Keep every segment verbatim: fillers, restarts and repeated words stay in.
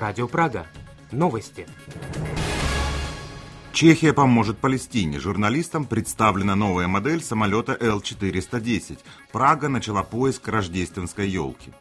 Радио Прага. Новости. Чехия поможет Палестине. Журналистам представлена новая модель самолета Эл четыреста десять. Прага начала поиск рождественской елки.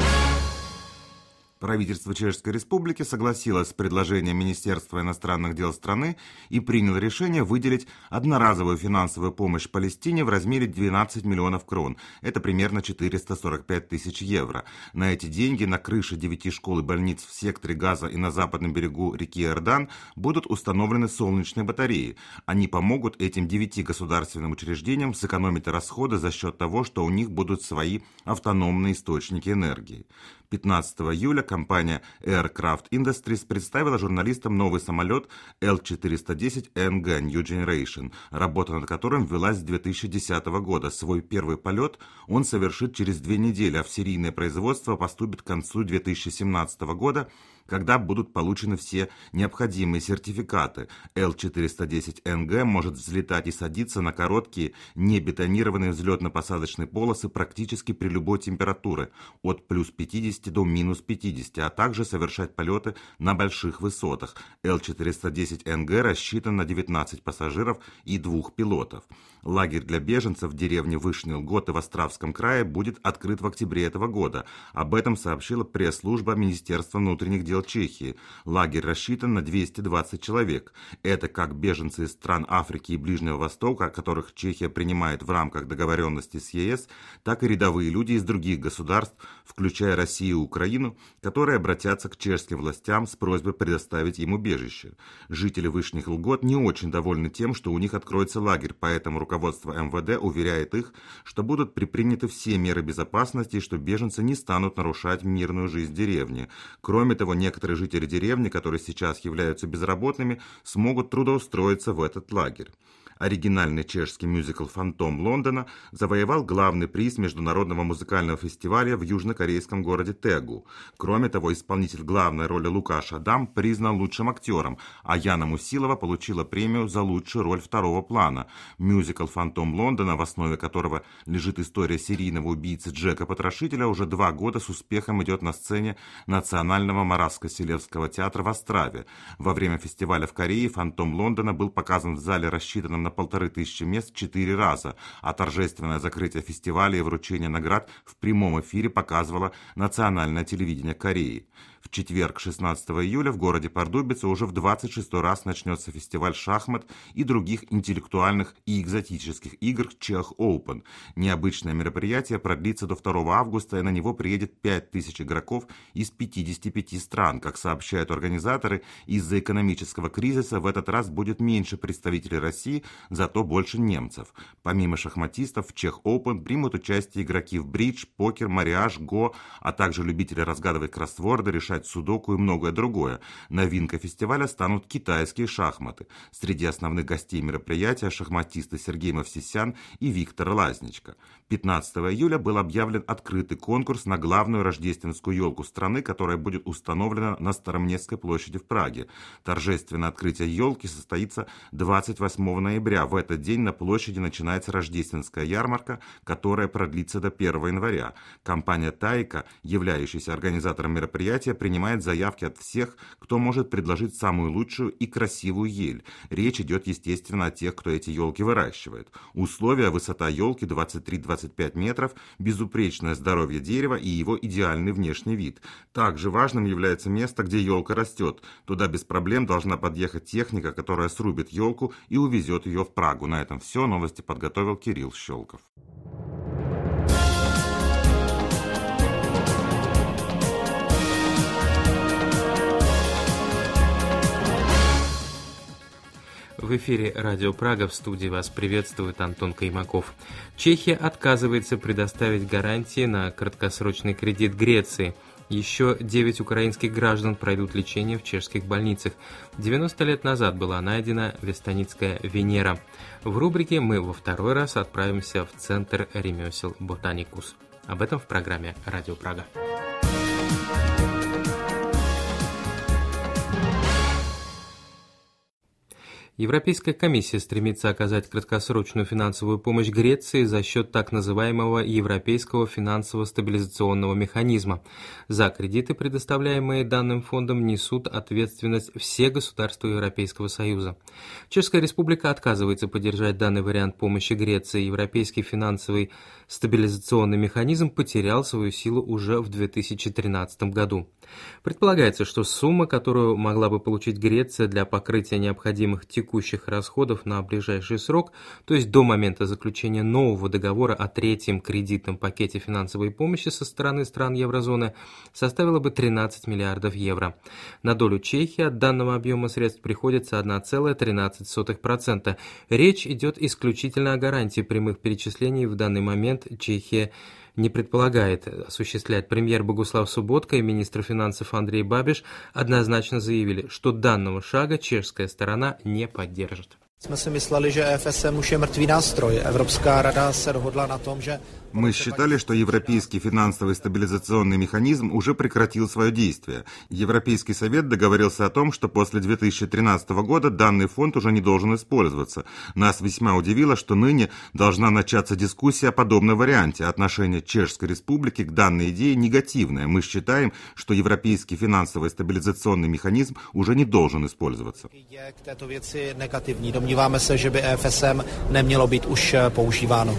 Правительство Чешской Республики согласилось с предложением Министерства иностранных дел страны и приняло решение выделить одноразовую финансовую помощь Палестине в размере двенадцать миллионов крон. Это примерно четыреста сорок пять тысяч евро. На эти деньги на крыше девяти школ и больниц в секторе Газа и на западном берегу реки Иордан будут установлены солнечные батареи. Они помогут этим девяти государственным учреждениям сэкономить расходы за счет того, что у них будут свои автономные источники энергии. пятнадцатого июля компания Aircraft Industries представила журналистам новый самолет Эл четыреста десять эн джи New Generation, работа над которым велась с две тысячи десятого года. Свой первый полет он совершит через две недели, а в серийное производство поступит к концу две тысячи семнадцатого года, когда будут получены все необходимые сертификаты. Эл четыреста десять эн джи может взлетать и садиться на короткие, небетонированные взлетно-посадочные полосы практически при любой температуре, от плюс пятидесяти до минус пятидесяти, а также совершать полеты на больших высотах. Эл четыреста десять эн джи рассчитан на девятнадцать пассажиров и двух пилотов. Лагерь для беженцев в деревне Вышний Лготы в Островском крае будет открыт в октябре этого года. Об этом сообщила пресс-служба Министерства внутренних дел Чехии. Лагерь рассчитан на двести двадцать человек. Это как беженцы из стран Африки и Ближнего Востока, которых Чехия принимает в рамках договоренности с Е С, так и рядовые люди из других государств, включая Россию и Украину, которые обратятся к чешским властям с просьбой предоставить им убежище. Жители Вышних Лгот не очень довольны тем, что у них откроется лагерь, поэтому руководство эм вэ дэ уверяет их, что будут предприняты все меры безопасности и что беженцы не станут нарушать мирную жизнь деревни. Кроме того, некоторые жители деревни, которые сейчас являются безработными, смогут трудоустроиться в этот лагерь. Оригинальный чешский мюзикл «Фантом Лондона» завоевал главный приз международного музыкального фестиваля в южнокорейском городе Тегу. Кроме того, исполнитель главной роли Лукаш Адам признан лучшим актером, а Яна Мусилова получила премию за лучшую роль второго плана. Мюзикл «Фантом Лондона», в основе которого лежит история серийного убийцы Джека Потрошителя, уже два года с успехом идет на сцене Национального Моравско-Селевского театра в Острове. Во время фестиваля в Корее «Фантом Лондона» был показан в зале, рассчитанном на полторы тысячи мест, четыре раза, а торжественное закрытие фестиваля и вручение наград в прямом эфире показывало национальное телевидение Кореи. В четверг, шестнадцатого июля, в городе Пардубице уже в двадцать шестой раз начнется фестиваль шахмат и других интеллектуальных и экзотических игр Чех Оупен. Необычное мероприятие продлится до второго августа, и на него приедет пять тысяч игроков из пятидесяти пяти стран. Как сообщают организаторы, из-за экономического кризиса в этот раз будет меньше представителей России, зато больше немцев. Помимо шахматистов, в Чех Оупен примут участие игроки в бридж, покер, мариаж, го, а также любители разгадывать кроссворды, решать судоку и многое другое. Новинкой фестиваля станут китайские шахматы. Среди основных гостей мероприятия шахматисты Сергей Мовсисян и Виктор Лазничко. пятнадцатого июля был объявлен открытый конкурс на главную рождественскую елку страны, которая будет установлена на Старомнестской площади в Праге. Торжественное открытие елки состоится двадцать восьмого ноября. В этот день на площади начинается рождественская ярмарка, которая продлится до первого января. Компания «Тайка», являющаяся организатором мероприятия, принимает заявки от всех, кто может предложить самую лучшую и красивую ель. Речь идет, естественно, о тех, кто эти елки выращивает. Условия: высота елки двадцать три - двадцать пять метров, безупречное здоровье дерева и его идеальный внешний вид. Также важным является место, где елка растет. Туда без проблем должна подъехать техника, которая срубит елку и увезет ее в Прагу. На этом все. Новости подготовил Кирилл Щелков. В эфире Радио Прага, в студии вас приветствует Антон Каймаков. Чехия отказывается предоставить гарантии на краткосрочный кредит Греции. Еще девять украинских граждан пройдут лечение в чешских больницах. девяносто лет назад была найдена вестоницкая Венера. В рубрике мы во второй раз отправимся в центр ремесел Ботаникус. Об этом в программе Радио Прага. Европейская комиссия стремится оказать краткосрочную финансовую помощь Греции за счет так называемого Европейского финансово-стабилизационного механизма. За кредиты, предоставляемые данным фондом, несут ответственность все государства Европейского Союза. Чешская Республика отказывается поддержать данный вариант помощи Греции. Европейский финансовый стабилизационный механизм потерял свою силу уже в две тысячи тринадцатом году. Предполагается, что сумма, которую могла бы получить Греция для покрытия необходимых текущих расходов на ближайший срок, то есть до момента заключения нового договора о третьем кредитном пакете финансовой помощи со стороны стран еврозоны, составила бы тринадцать миллиардов евро. На долю Чехии от данного объема средств приходится одна целая тринадцать сотых процента. Речь идет исключительно о гарантии прямых перечислений. В данный момент Чехия не предполагает осуществлять. Премьер Богуслав Субботка и министр финансов Андрей Бабиш однозначно заявили, что данного шага чешская сторона не поддержит. Мы считали, что Е Ф С М уже мертвый настрой. Европейская рада се доhodla на том, что... Мы считали, что Европейский финансовый стабилизационный механизм уже прекратил свое действие. Европейский совет договорился о том, что после две тысячи тринадцатого года данный фонд уже не должен использоваться. Нас весьма удивило, что ныне должна начаться дискуссия о подобном варианте. Отношение Чешской Республики к данной идее негативное. Мы считаем, что Европейский финансовый стабилизационный механизм уже не должен использоваться. К této věci negativní. Domníváme se, že by E F S M nemělo být už používáno.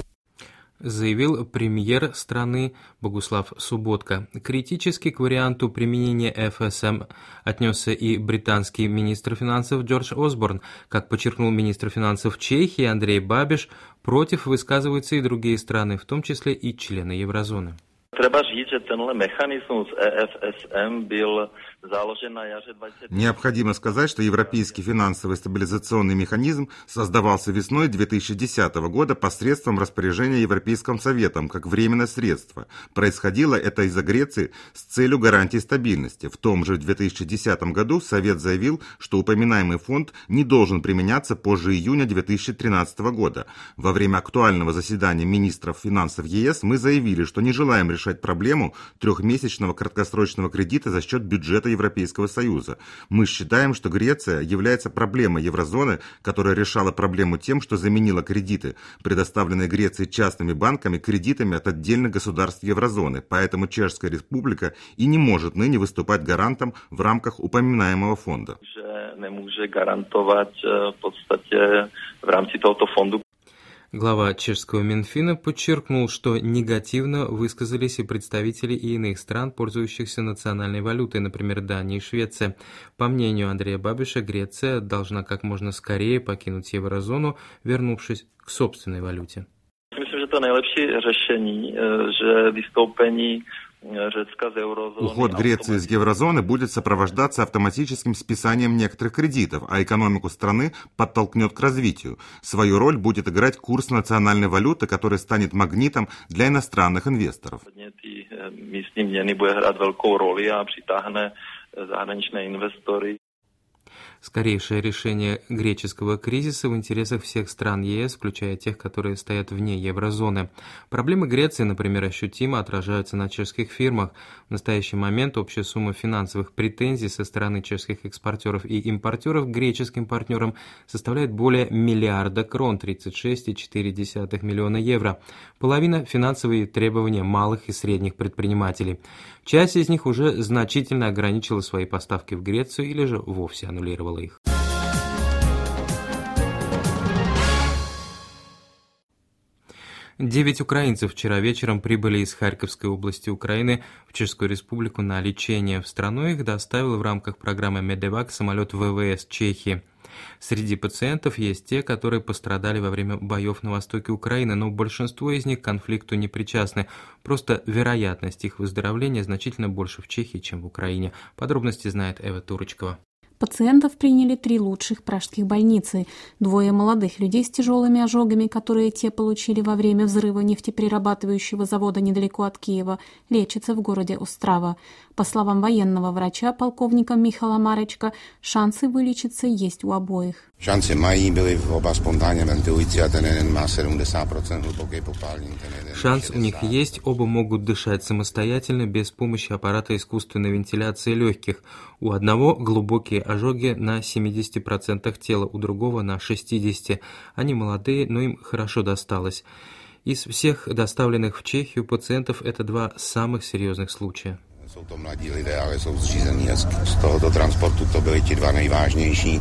Заявил премьер страны Богуслав Субботка. Критически к варианту применения Е Ф С М отнесся и британский министр финансов Джордж Осборн. Как подчеркнул министр финансов Чехии Андрей Бабиш, против высказываются и другие страны, в том числе и члены еврозоны. Треба říct, že tenhle mechanismus E F S M byl založen na jaře двадцать... Необходимо сказать, что Европейский финансовый стабилизационный механизм создавался весной две тысячи десятого года посредством распоряжения Европейским Советом как временное средство. Происходило это из-за Греции с целью гарантии стабильности. В том же две тысячи десятом году Совет заявил, что упоминаемый фонд не должен применяться позже июня две тысячи тринадцатого года. Во время актуального заседания министров финансов Е С мы заявили, что не желаем решать проблему трехмесячного краткосрочного кредита за счет бюджета Европейского Союза. Мы считаем, что Греция является проблемой еврозоны, которая решала проблему тем, что заменила кредиты, предоставленные Греции частными банками, кредитами от отдельных государств еврозоны. Поэтому Чешская Республика и не может ныне выступать гарантом в рамках упоминаемого фонда. Не может гарантовать в подстате в рамках этого фонда. Глава чешского Минфина подчеркнул, что негативно высказались и представители и иных стран, пользующихся национальной валютой, например, Дания и Швеция. По мнению Андрея Бабиша, Греция должна как можно скорее покинуть еврозону, вернувшись к собственной валюте. Myslím, že to nejlepší řešení, že vystoupení Уход Греции из еврозоны будет сопровождаться автоматическим списанием некоторых кредитов, а экономику страны подтолкнет к развитию. Свою роль будет играть курс национальной валюты, который станет магнитом для иностранных инвесторов. Místní měny bude hrát velkou roli a přitáhne zahraniční investory. Скорейшее решение греческого кризиса в интересах всех стран Е С, включая тех, которые стоят вне еврозоны. Проблемы Греции, например, ощутимо отражаются на чешских фирмах. В настоящий момент общая сумма финансовых претензий со стороны чешских экспортеров и импортеров к греческим партнерам составляет более миллиарда крон, тридцать шесть целых четыре десятых миллиона евро. Половина – финансовые требования малых и средних предпринимателей. Часть из них уже значительно ограничила свои поставки в Грецию или же вовсе аннулировала их. Девять украинцев вчера вечером прибыли из Харьковской области Украины в Чешскую Республику на лечение. В страну их доставил в рамках программы «Медевак» самолет В В С Чехии. Среди пациентов есть те, которые пострадали во время боев на востоке Украины, но большинство из них к конфликту не причастны. Просто вероятность их выздоровления значительно больше в Чехии, чем в Украине. Подробности знает Эва Турочкова. Пациентов приняли три лучших пражских больницы. Двое молодых людей с тяжелыми ожогами, которые те получили во время взрыва нефтеперерабатывающего завода недалеко от Киева, лечатся в городе Острава. По словам военного врача, полковника Михала Маречка, шансы вылечиться есть у обоих. Шансы мои были в оба спонтанно вентилуются, а тенен má sedmdesát procent глубокой попалiny. Шанс у них есть, оба могут дышать самостоятельно без помощи аппарата искусственной вентиляции легких. У одного глубокие ожоги на семьдесят процентов тела, у другого на шестьдесят процентов. Они молодые, но им хорошо досталось. Из всех доставленных в Чехию пациентов это два самых серьезных случая. Jsou to mladí lidé, ale jsou zřízení a z tohoto transportu to byly ti dva nejvážnější.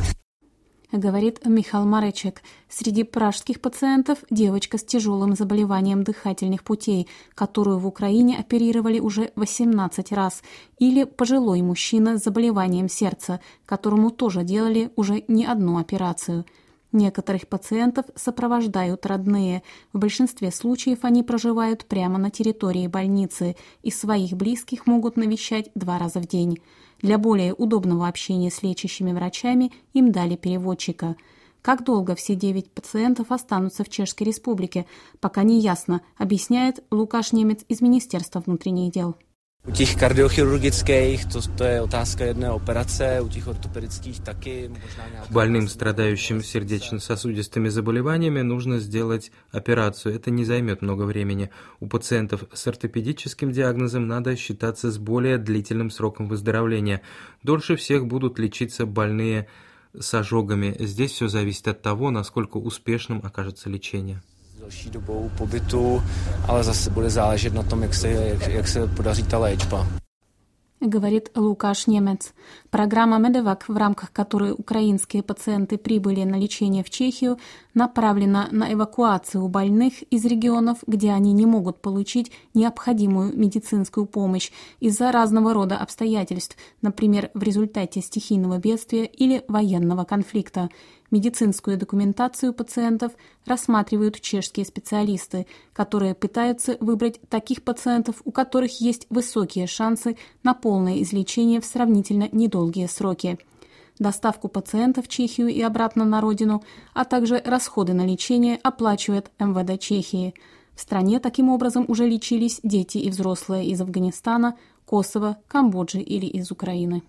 Говорит Михаил Маречек. Среди пражских пациентов девочка с тяжелым заболеванием дыхательных путей, которую в Украине оперировали уже восемнадцать раз, или пожилой мужчина с заболеванием сердца, которому тоже делали уже не одну операцию. Некоторых пациентов сопровождают родные. В большинстве случаев они проживают прямо на территории больницы и своих близких могут навещать два раза в день. Для более удобного общения с лечащими врачами им дали переводчика. Как долго все девять пациентов останутся в Чешской Республике, пока не ясно, объясняет Лукаш Немец из Министерства внутренних дел. U těch kardiochirurgických, to, to je otázka jedné operace, у těch ортопедических taky. Больным, страдающим сердечно-сосудистыми заболеваниями, нужно сделать операцию. Это не займет много времени. У пациентов с ортопедическим диагнозом надо считаться с более длительным сроком выздоровления. Дольше всех будут лечиться больные с ожогами. Здесь все зависит от того, насколько успешным окажется лечение. Další dobou pobytu, ale zase bude záležet na tom, jak se, jak, jak se podaří ta léčba. Говорит Лукаш Немец. Программа Медевак, в рамках которой украинские пациенты прибыли на лечение в Чехию, направлена на эвакуацию больных из регионов, где они не могут получить необходимую медицинскую помощь из-за разного рода обстоятельств, например, в результате стихийного бедствия или военного конфликта. Медицинскую документацию пациентов рассматривают чешские специалисты, которые пытаются выбрать таких пациентов, у которых есть высокие шансы на полное излечение в сравнительно недолгие сроки. Доставку пациентов в Чехию и обратно на родину, а также расходы на лечение оплачивает эм вэ дэ Чехии. В стране таким образом уже лечились дети и взрослые из Афганистана, Косово, Камбоджи или из Украины.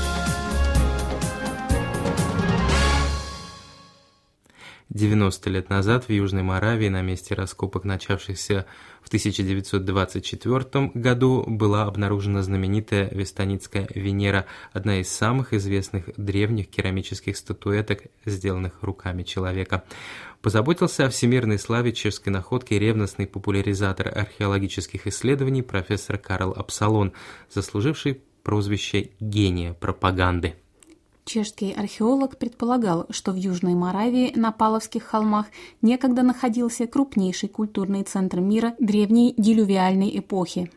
девяносто лет назад в Южной Моравии на месте раскопок, начавшихся в тысяча девятьсот двадцать четвёртом году, была обнаружена знаменитая Вестоницкая Венера, одна из самых известных древних керамических статуэток, сделанных руками человека. Позаботился о всемирной славе чешской находки ревностный популяризатор археологических исследований профессор Карл Апсалон, заслуживший прозвище «гения пропаганды». Чешский археолог предполагал, что в Южной Моравии на Паловских холмах некогда находился крупнейший культурный центр мира древней дилювиальной эпохи.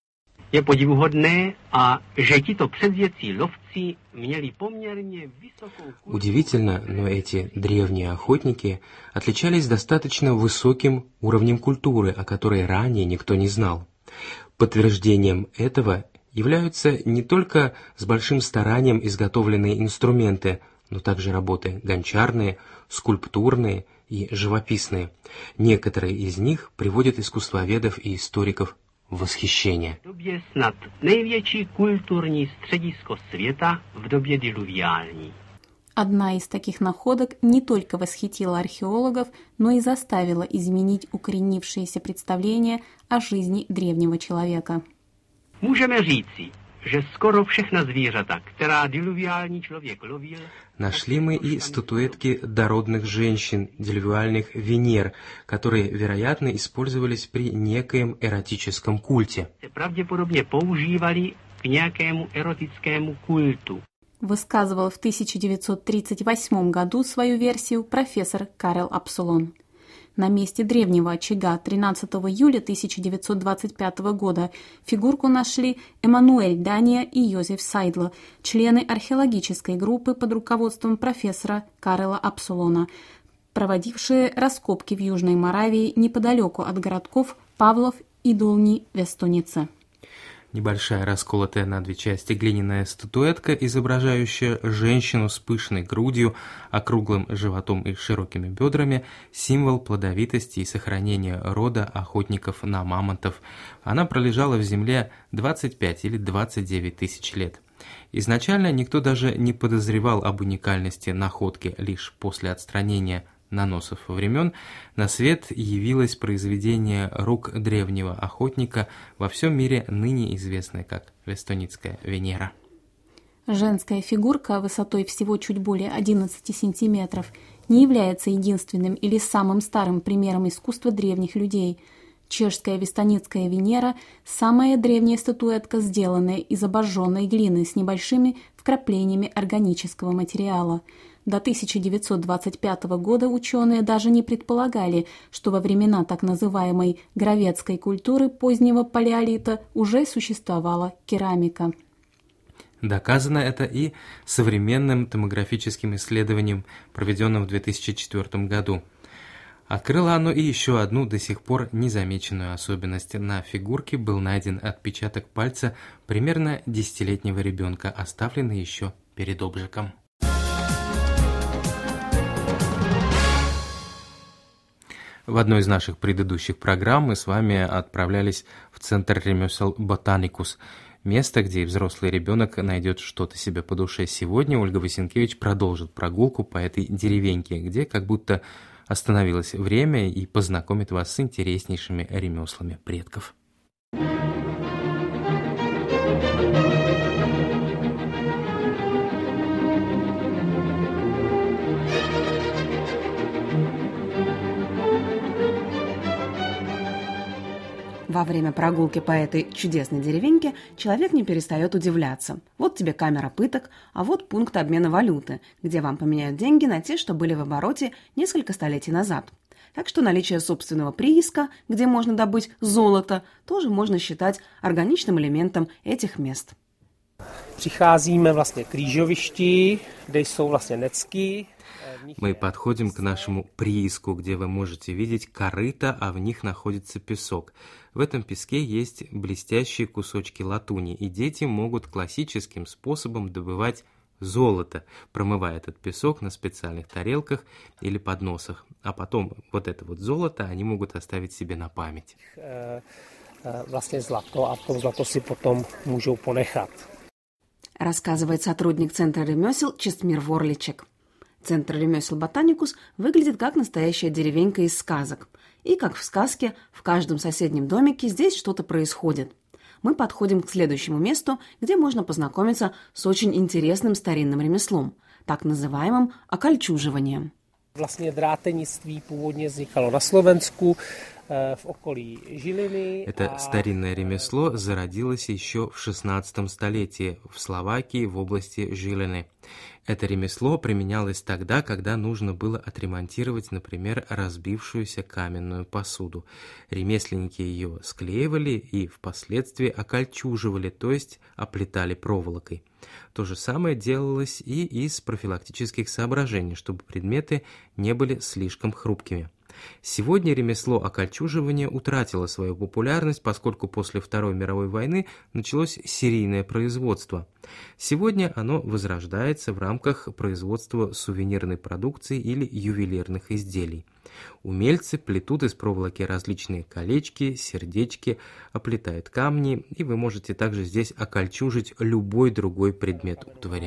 Je podivuhodné, a že tito předvěcí lovci měli poměrně vysokou... Удивительно, но эти древние охотники отличались достаточно высоким уровнем культуры, о которой ранее никто не знал. Подтверждением этого являются не только с большим старанием изготовленные инструменты, но также работы гончарные, скульптурные и живописные. Некоторые из них приводят искусствоведов и историков в восхищение. V době snad největší kulturní středisko světa v době diluviální. Одна из таких находок не только восхитила археологов, но и заставила изменить укоренившиеся представления о жизни древнего человека. Můžeme říci, že skoro všechna zvířata, která diluviální člověk lovil... Нашли мы и статуэтки дородных женщин, дилювиальных Венер, которые, вероятно, использовались при некоем эротическом культе. ...se pravděpodobně používali k nějakému erotickému kultu. Высказывал в тысяча девятьсот тридцать восьмом году свою версию профессор Карл Апсалон. На месте древнего очага тринадцатого июля тысяча девятьсот двадцать пятого года фигурку нашли Эммануэль Дания и Йозеф Сайдло, члены археологической группы под руководством профессора Карла Апсалона, проводившие раскопки в Южной Моравии неподалеку от городков Павлов и Долни Вестонице. Небольшая, расколотая на две части глиняная статуэтка, изображающая женщину с пышной грудью, округлым животом и широкими бедрами, символ плодовитости и сохранения рода охотников на мамонтов. Она пролежала в земле двадцать пять или двадцать девять тысяч лет. Изначально никто даже не подозревал об уникальности находки. Лишь после отстранения наносов времен на свет явилось произведение рук древнего охотника, во всем мире ныне известное как Вестоницкая Венера. Женская фигурка высотой всего чуть более одиннадцати сантиметров не является единственным или самым старым примером искусства древних людей. Чешская Вестоницкая Венера – самая древняя статуэтка, сделанная из обожженной глины с небольшими вкраплениями органического материала. До тысяча девятьсот двадцать пятого года ученые даже не предполагали, что во времена так называемой гравецкой культуры позднего палеолита уже существовала керамика. Доказано это и современным томографическим исследованием, проведенным в две тысячи четвёртом году. Открыло оно и еще одну до сих пор незамеченную особенность. На фигурке был найден отпечаток пальца примерно десятилетнего ребенка, оставленный еще перед обжигом. В одной из наших предыдущих программ мы с вами отправлялись в центр ремесел Ботаникус, место, где взрослый ребенок найдет что-то себе по душе. Сегодня Ольга Васенкевич продолжит прогулку по этой деревеньке, где как будто остановилось время, и познакомит вас с интереснейшими ремеслами предков. Во время прогулки по этой чудесной деревеньке человек не перестает удивляться. Вот тебе камера пыток, а вот пункт обмена валюты, где вам поменяют деньги на те, что были в обороте несколько столетий назад. Так что наличие собственного прииска, где можно добыть золото, тоже можно считать органичным элементом этих мест. Přicházíme vlastně k křížovišti, kde jsou vlastně necky. Мы подходим к нашему прииску, где вы можете видеть корыта, а в них находится песок. В этом песке есть блестящие кусочки латуни, и дети могут классическим способом добывать золото, промывая этот песок на специальных тарелках или подносах. А потом вот это вот золото они могут оставить себе на память. Vlastně zlato, a to zlato si potom můžou ponechat. Рассказывает сотрудник Центра ремесел Честмир Ворличек. Центр ремесел Ботаникус выглядит как настоящая деревенька из сказок. И, как в сказке, в каждом соседнем домике здесь что-то происходит. Мы подходим к следующему месту, где можно познакомиться с очень интересным старинным ремеслом, так называемым окольчуживанием. Vlastně drátenictví původně vznikalo na Slovensku, в околí Žiliny. Это старинное ремесло зародилось еще в шестнадцатом столетии в Словакии в области Žiliny. Это ремесло применялось тогда, когда нужно было отремонтировать, например, разбившуюся каменную посуду. Ремесленники ее склеивали и впоследствии окольчуживали, то есть оплетали проволокой. То же самое делалось и из профилактических соображений, чтобы предметы не были слишком хрупкими. Сегодня ремесло окольчуживания утратило свою популярность, поскольку после Второй мировой войны началось серийное производство. Сегодня оно возрождается в рамках производства сувенирной продукции или ювелирных изделий. Умельцы плетут из проволоки различные колечки, сердечки, оплетают камни, и вы можете также здесь окольчужить любой другой предмет утвари.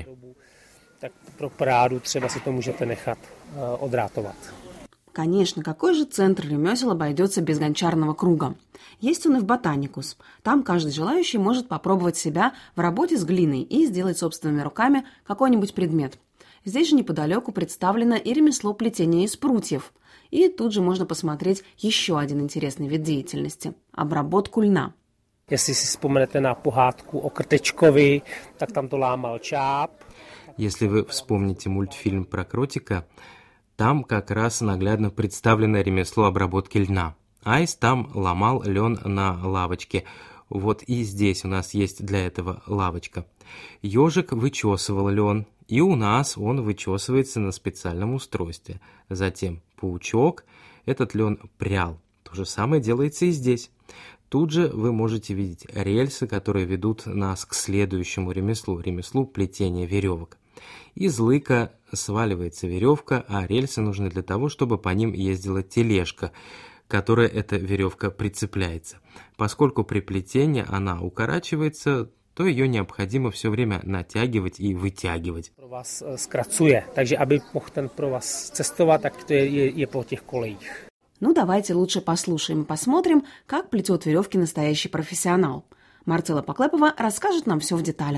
Так про параду třeba si to můžete nechat odrátovat. Конечно, какой же центр ремесел обойдется без гончарного круга? Есть он и в Ботаникус. Там каждый желающий может попробовать себя в работе с глиной и сделать собственными руками какой-нибудь предмет. Здесь же неподалеку представлено и ремесло плетения из прутьев. И тут же можно посмотреть еще один интересный вид деятельности – обработку льна. Если si vzpomenete na pohádku o Krtečkovi, tak tam to lámal čáp. Если вы вспомните мультфильм про кротика, там как раз наглядно представлено ремесло обработки льна. Айс там ломал лен на лавочке. Вот и здесь у нас есть для этого лавочка. Ежик вычесывал лен, и у нас он вычесывается на специальном устройстве. Затем паучок этот лен прял. То же самое делается и здесь. Тут же вы можете видеть рельсы, которые ведут нас к следующему ремеслу, ремеслу плетения веревок. Из лыка сваливается веревка, а рельсы нужны для того, чтобы по ним ездила тележка, к которой эта веревка прицепляется. Поскольку при плетении она укорачивается, то ее необходимо все время натягивать и вытягивать. Provaz zkracuje, takže aby mohl ten provaz cestovat, tak to je, je po těch kolejích. Ну, давайте лучше послушаем и посмотрим, как плетет веревки настоящий профессионал. Марцела Поклепова расскажет нам все в деталях.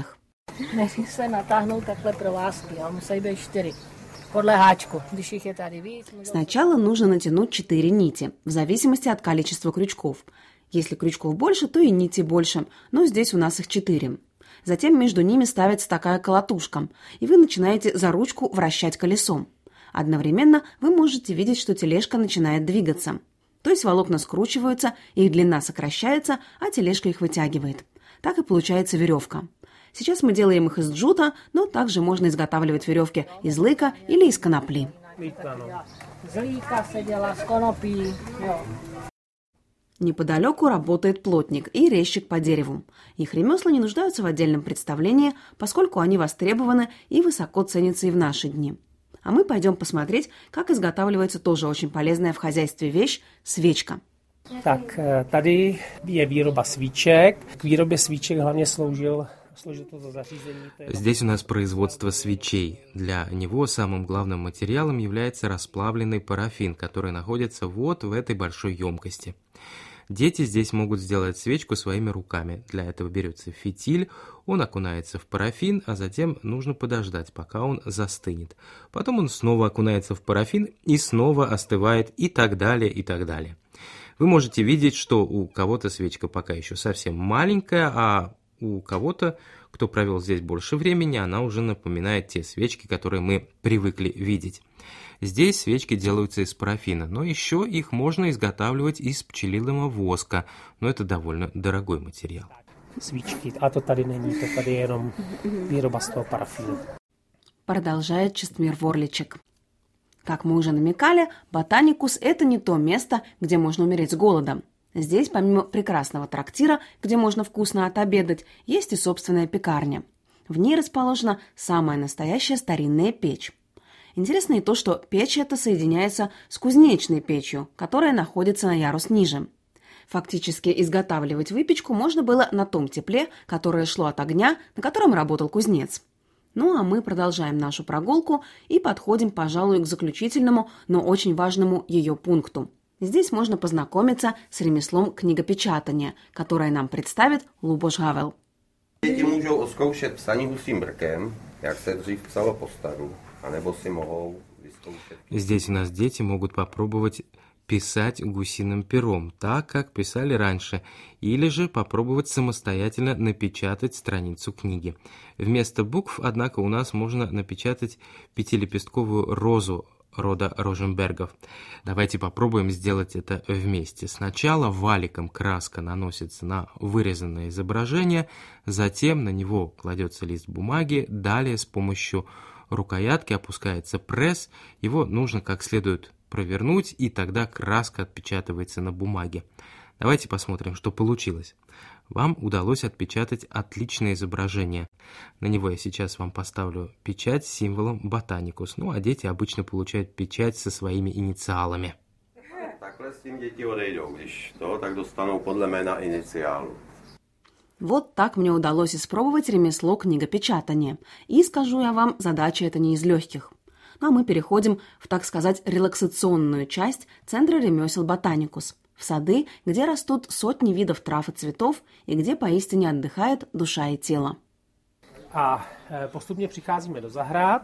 Nesmí se natáhnout takhle provázky, ale musí být čtyři. Podle háčku. Když jich je tady víc... Сначала нужно натянуть четыре нити, в зависимости от количества крючков. Если крючков больше, то и нитей больше, но здесь у нас их четыре. Затем между ними ставится такая колотушка, и вы начинаете за ручку вращать колесом. Одновременно вы можете видеть, что тележка начинает двигаться. То есть волокна скручиваются, их длина сокращается, а тележка их вытягивает. Так и получается веревка. Сейчас мы делаем их из джута, но также можно изготавливать веревки из лыка или из конопли. Неподалеку работает плотник и резчик по дереву. Их ремесла не нуждаются в отдельном представлении, поскольку они востребованы и высоко ценятся и в наши дни. А мы пойдем посмотреть, как изготавливается тоже очень полезная в хозяйстве вещь – свечка. Tak tady je výroba svíček. K výrobě svíček hlavně sloužil Здесь у нас производство свечей. Для него самым главным материалом является расплавленный парафин, который находится вот в этой большой емкости. Дети здесь могут сделать свечку своими руками. Для этого берется фитиль, он окунается в парафин, а затем нужно подождать, пока он застынет. Потом он снова окунается в парафин и снова остывает, и так далее, и так далее. Вы можете видеть, что у кого-то свечка пока еще совсем маленькая, а у кого-то, кто провел здесь больше времени, она уже напоминает те свечки, которые мы привыкли видеть. Здесь свечки делаются из парафина, но еще их можно изготавливать из пчелиного воска, но это довольно дорогой материал. Свечки, а то tady není, to tady je jenom výroba z toho parafínu. Продолжает Честмир Ворличек. Как мы уже намекали, Ботаникус – это не то место, где можно умереть с голода. Здесь, помимо прекрасного трактира, где можно вкусно отобедать, есть и собственная пекарня. В ней расположена самая настоящая старинная печь. Интересно и то, что печь эта соединяется с кузнечной печью, которая находится на ярус ниже. Фактически изготавливать выпечку можно было на том тепле, которое шло от огня, на котором работал кузнец. Ну а мы продолжаем нашу прогулку и подходим, пожалуй, к заключительному, но очень важному ее пункту. Здесь можно познакомиться с ремеслом книгопечатания, которое нам представит Luboš Havel. Děti můžou odzkoušet psaní husím brkem, jak se dřív psalo po staru, anebo si mohou vyzkoušet. Здесь у нас дети могут попробовать писать гусиным пером, так как писали раньше, или же попробовать самостоятельно напечатать страницу книги. Вместо букв, однако, у нас можно напечатать пятилепестковую розу рода Роженбергов. Давайте попробуем сделать это вместе. Сначала валиком краска наносится на вырезанное изображение, затем на него кладется лист бумаги, далее с помощью рукоятки опускается пресс, его нужно как следует провернуть, и тогда краска отпечатывается на бумаге. Давайте посмотрим, что получилось. Вам удалось отпечатать отличное изображение. На него я сейчас вам поставлю печать с символом Botanicus. Ну, а дети обычно получают печать со своими инициалами. Takhle s tím děti odejdou, když to, tak dostanou podle jména iniciálu. Вот так мне удалось испробовать ремесло книгопечатания. И, скажу я вам, задача эта не из легких. Ну а мы переходим в, так сказать, релаксационную часть центра ремесел Ботаникус. В сады, где растут сотни видов трав и цветов, и где поистине отдыхает душа и тело. A postupně přicházíme do zahrad.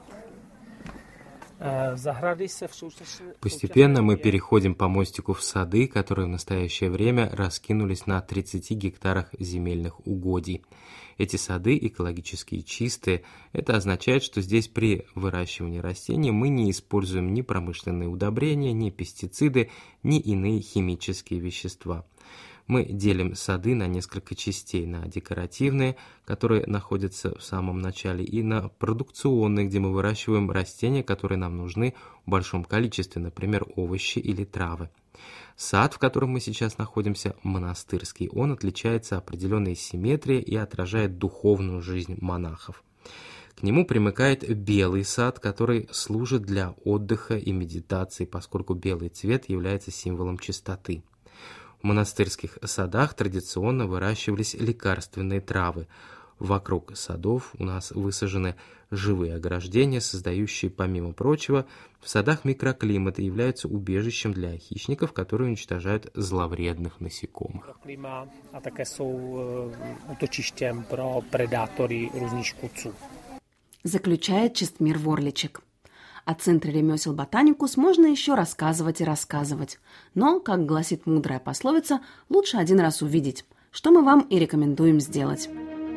Постепенно мы переходим по мостику в сады, которые в настоящее время раскинулись на тридцати гектарах земельных угодий. Эти сады экологически чистые. Это означает, что здесь при выращивании растений мы не используем ни промышленные удобрения, ни пестициды, ни иные химические вещества. Мы делим сады на несколько частей, на декоративные, которые находятся в самом начале, и на продукционные, где мы выращиваем растения, которые нам нужны в большом количестве, например, овощи или травы. Сад, в котором мы сейчас находимся, монастырский, он отличается определенной симметрией и отражает духовную жизнь монахов. К нему примыкает белый сад, который служит для отдыха и медитации, поскольку белый цвет является символом чистоты. В монастырских садах традиционно выращивались лекарственные травы. Вокруг садов у нас высажены живые ограждения, создающие, помимо прочего, в садах микроклимат и являются убежищем для хищников, которые уничтожают зловредных насекомых. A také jsou útočištěm pro predátory různých škůdců. Заключает Честмир Ворличек. О Центре ремесел Ботаникус можно еще рассказывать и рассказывать. Но, как гласит мудрая пословица, лучше один раз увидеть, что мы вам и рекомендуем сделать.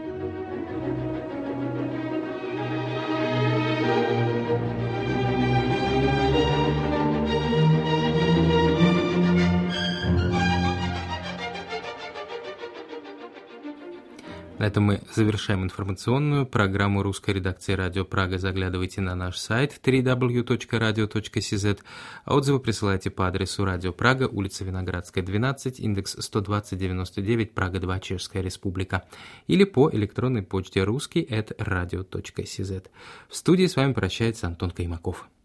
На этом мы завершаем информационную программу русской редакции «Радио Прага». Заглядывайте на наш сайт дабл ю дабл ю дабл ю точка радио точка си зет. А отзывы присылайте по адресу Радио Прага, улица Виноградская, двенадцать, индекс сто двадцать девяносто девять, Прага два, Чешская Республика. Или по электронной почте русский эт радио точка си зет. В студии с вами прощается Антон Каймаков.